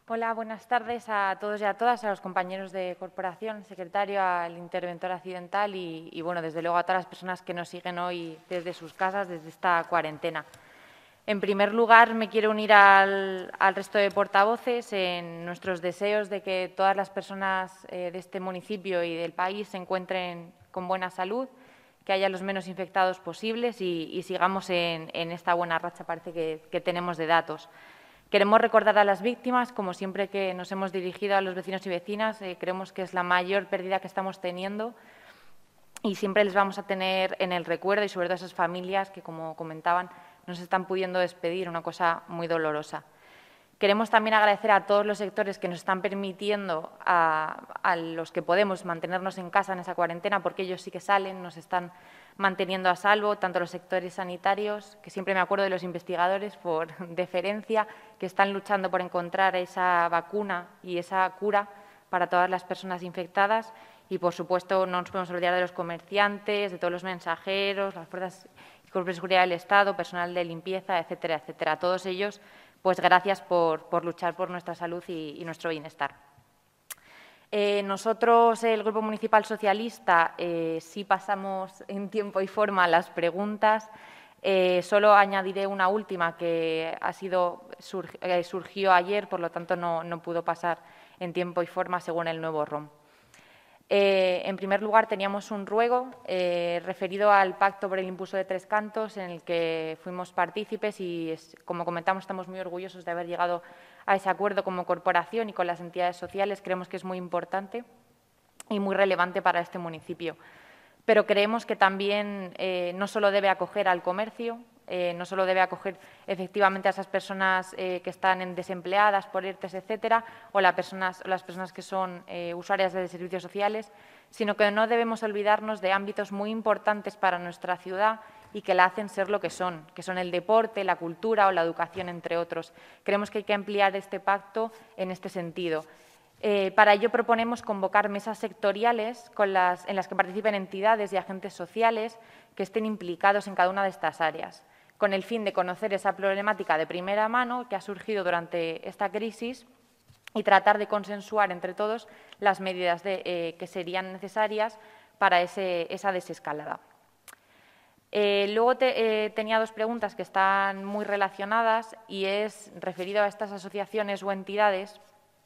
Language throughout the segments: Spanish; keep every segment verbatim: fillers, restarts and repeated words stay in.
Hola, buenas tardes a todos y a todas, a los compañeros de corporación, secretario, al interventor accidental y, y, bueno, desde luego a todas las personas que nos siguen hoy desde sus casas, desde esta cuarentena. En primer lugar, me quiero unir al, al resto de portavoces en nuestros deseos de que todas las personas eh, de este municipio y del país se encuentren con buena salud, que haya los menos infectados posibles y, y sigamos en, en esta buena racha, parece que, que tenemos de datos. Queremos recordar a las víctimas, como siempre que nos hemos dirigido a los vecinos y vecinas, eh, creemos que es la mayor pérdida que estamos teniendo y siempre les vamos a tener en el recuerdo y sobre todo a esas familias que, como comentaban, nos están pudiendo despedir, una cosa muy dolorosa. Queremos también agradecer a todos los sectores que nos están permitiendo, a, a los que podemos, mantenernos en casa en esa cuarentena, porque ellos sí que salen, nos están manteniendo a salvo, tanto los sectores sanitarios, que siempre me acuerdo de los investigadores, por deferencia, que están luchando por encontrar esa vacuna y esa cura para todas las personas infectadas. Y, por supuesto, no nos podemos olvidar de los comerciantes, de todos los mensajeros, las fuerzas y cuerpos de seguridad del Estado, personal de limpieza, etcétera, etcétera. A todos ellos, pues gracias por, por luchar por nuestra salud y, y nuestro bienestar. Eh, nosotros, el Grupo Municipal Socialista, eh, sí pasamos en tiempo y forma las preguntas. Eh, solo añadiré una última que ha sido, surg, eh, surgió ayer, por lo tanto no, no pudo pasar en tiempo y forma según el nuevo ROM. Eh, en primer lugar, teníamos un ruego eh, referido al Pacto por el Impulso de Tres Cantos, en el que fuimos partícipes y, es, como comentamos, estamos muy orgullosos de haber llegado a ese acuerdo como corporación y con las entidades sociales. Creemos que es muy importante y muy relevante para este municipio. Pero creemos que también eh, no solo debe acoger al comercio, eh, no solo debe acoger efectivamente a esas personas eh, que están en desempleadas por E R T E S, etcétera, o las personas, las personas que son eh, usuarias de servicios sociales, sino que no debemos olvidarnos de ámbitos muy importantes para nuestra ciudad y que la hacen ser lo que son, que son el deporte, la cultura o la educación, entre otros. Creemos que hay que ampliar este pacto en este sentido. Eh, para ello proponemos convocar mesas sectoriales con las, en las que participen entidades y agentes sociales que estén implicados en cada una de estas áreas, con el fin de conocer esa problemática de primera mano que ha surgido durante esta crisis y tratar de consensuar entre todos las medidas de, eh, que serían necesarias para ese, esa desescalada. Eh, luego te, eh, tenía dos preguntas que están muy relacionadas y es referido a estas asociaciones o entidades.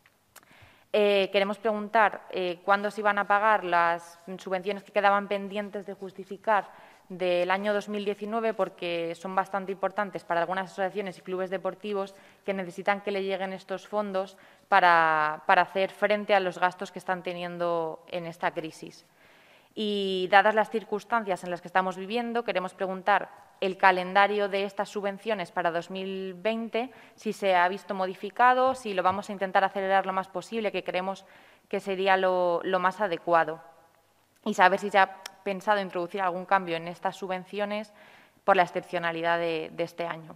Eh, queremos preguntar eh, cuándo se iban a pagar las subvenciones que quedaban pendientes de justificar del año dos mil diecinueve, porque son bastante importantes para algunas asociaciones y clubes deportivos que necesitan que le lleguen estos fondos para, para hacer frente a los gastos que están teniendo en esta crisis. Y, dadas las circunstancias en las que estamos viviendo, queremos preguntar el calendario de estas subvenciones para dos mil veinte, si se ha visto modificado, si lo vamos a intentar acelerar lo más posible, que creemos que sería lo, lo más adecuado, y saber si se ha pensado introducir algún cambio en estas subvenciones por la excepcionalidad de, de este año.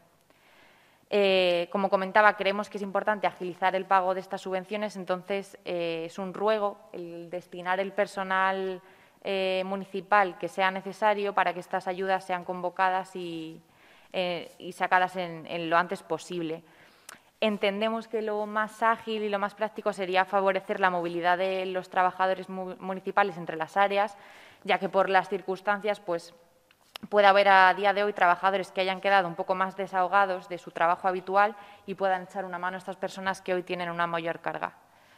Eh, como comentaba, creemos que es importante agilizar el pago de estas subvenciones, entonces eh, es un ruego el destinar el personal Eh, municipal que sea necesario para que estas ayudas sean convocadas y, eh, y sacadas en, en lo antes posible. Entendemos que lo más ágil y lo más práctico sería favorecer la movilidad de los trabajadores mu municipales entre las áreas, ya que por las circunstancias pues, puede haber a día de hoy trabajadores que hayan quedado un poco más desahogados de su trabajo habitual y puedan echar una mano a estas personas que hoy tienen una mayor carga.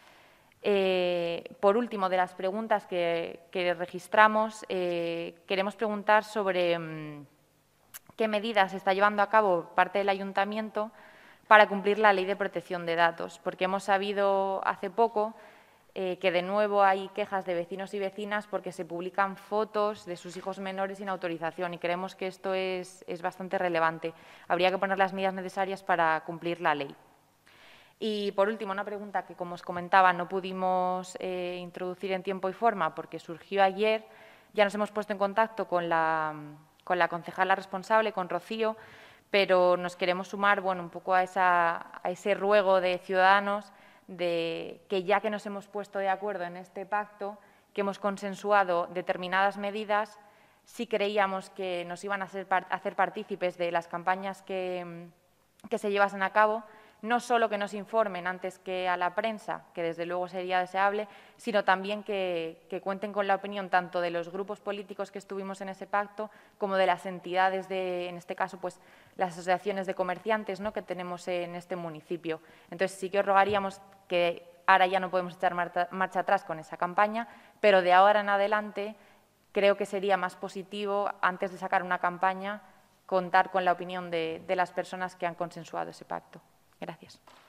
Eh, por último, de las preguntas que, que registramos, eh, queremos preguntar sobre mmm, qué medidas está llevando a cabo parte del Ayuntamiento para cumplir la Ley de Protección de Datos, porque hemos sabido hace poco eh, que de nuevo hay quejas de vecinos y vecinas porque se publican fotos de sus hijos menores sin autorización y creemos que esto es, es bastante relevante. Habría que poner las medidas necesarias para cumplir la ley. Y, por último, una pregunta que, como os comentaba, no pudimos eh, introducir en tiempo y forma porque surgió ayer. Ya nos hemos puesto en contacto con la, con la concejala responsable, con Rocío, pero nos queremos sumar bueno, un poco a, esa, a ese ruego de ciudadanos de que, ya que nos hemos puesto de acuerdo en este pacto, que hemos consensuado determinadas medidas, sí creíamos que nos iban a, ser, a hacer partícipes de las campañas que, que se llevasen a cabo, no solo que nos informen antes que a la prensa, que desde luego sería deseable, sino también que, que cuenten con la opinión tanto de los grupos políticos que estuvimos en ese pacto como de las entidades, de, en este caso, pues las asociaciones de comerciantes, ¿no?, que tenemos en este municipio. Entonces, sí que os rogaríamos que ahora ya no podemos echar marcha atrás con esa campaña, pero de ahora en adelante creo que sería más positivo, antes de sacar una campaña, contar con la opinión de, de las personas que han consensuado ese pacto. Gracias.